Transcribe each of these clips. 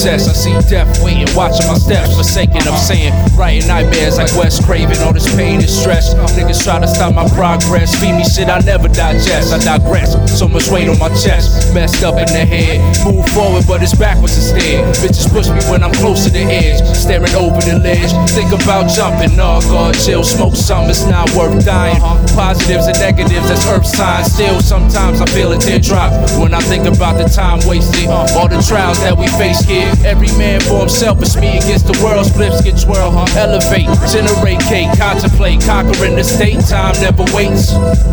success. I see death waiting, watching my steps, forsaken. I'm saying, writing nightmares like Wes Craven. All this pain and stress. Niggas try to stop my progress. Feed me shit I never digest. I digress. So much weight on my chest. Messed up in the head. Move forward, but it's backwards instead. Bitches push me when I'm close to the edge. Staring over the ledge. Think about jumping. Oh God, chill. Smoke some, it's not worth dying. Positives and negatives, that's earth signs. Still, sometimes I feel a teardrop when I think about the time wasted. All the trials that we face here. Every man for himself, it's me against the world. Spliffs get twirled. Elevate, generate cake, contemplate, conquering the state. Time never waits.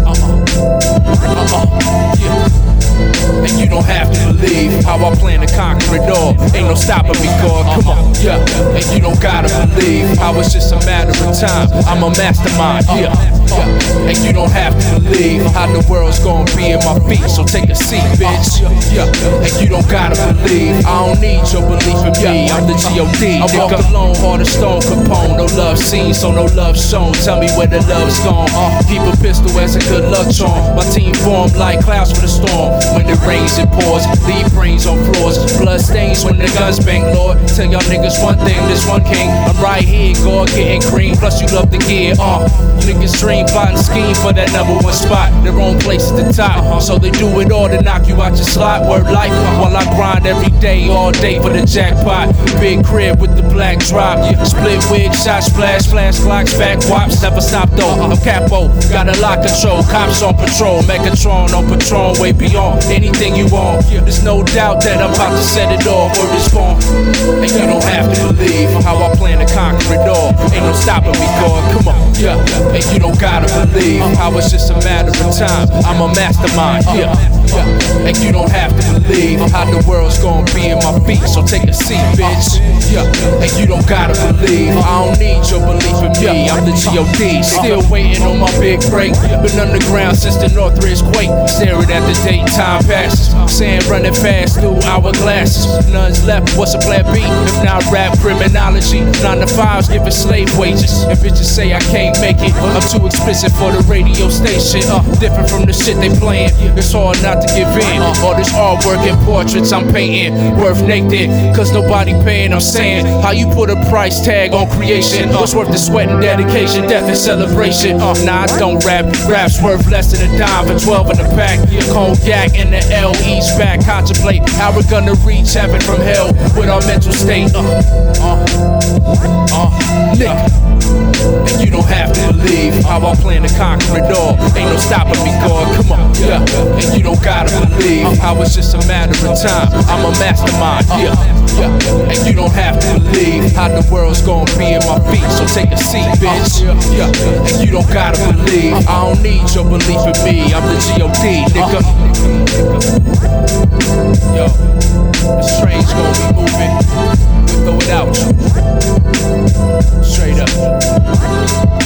Yeah. And you don't have to believe how I plan to conquer it all. Ain't no stopping me, God, come on, yeah. And you don't gotta believe how it's just a matter of time. I'm a mastermind, yeah. And you don't have to believe how the world's gonna be at my feet. So take a seat, bitch, yeah. And you don't gotta believe, I don't need your belief in me. I'm the G.O.D. I walk alone, heart of stone, Capone. No love seen, so no love shown. Tell me where the love's gone. Keep a pistol as a good luck charm. My team formed like clouds for the storm. When it rains, it pours. Leave brains on floors. Blood stains when the guns bang, Lord. Tell y'all niggas one thing, this one king. I'm right here, God, getting cream. Plus you love the gear, niggas dream, plot and scheme for that number one spot. Their own place at the top. So they do it all to knock you out your slot. Word life, while I grind every day, all day for the jackpot. Big crib with the black drop. Split wig, shot splash, flash clocks, back wops. Never stop though. I'm capo, got a lot control. Cops on patrol, Megatron on Patron, way beyond anything you want. There's no doubt that I'm about to set it off or this form. And you don't have to believe how I plan to conquer it all. Ain't no stopping me, God, come on, yeah. And you don't gotta believe how it's just a matter of time. I'm a mastermind, yeah. And you don't have to believe how the world's gonna be at my feet. So take a seat, bitch, yeah. And you don't gotta believe, I don't need your belief in me. I'm the G.O.D. Still waiting on my big break. Been underground since the Northridge quake. Staring at the daytime passes. Sand running fast through hourglasses. None's left, what's a plan B? If not rap criminology, 9 to 5's giving slave wages. And bitches say I can't make it, I'm too explicit for the radio station. Different from the shit they playing, it's hard not to give in. All this artwork and portraits I'm painting, worth naked, cause nobody paying. I'm saying, how you put a price tag on creation? What's worth the sweat and dedication, death and celebration? Nah, I don't rap, rap's worth less than a dime for 12 in the pack. Cognac in the L.E.'s back, contemplate how we're gonna reach heaven from hell with our mental state. Nigga. And you don't have to believe how I plan to conquer it all. Ain't no stopping me, God, come on, yeah. And you don't gotta believe how it's just a matter of time. I'm a mastermind, yeah. And you don't have to believe how the world's gonna be at my feet. So take a seat, bitch, yeah. And you don't gotta believe, I don't need your belief in me. I'm the G.O.D, nigga. Yo, this train's gonna be moving. We'll throw it out. Straight up.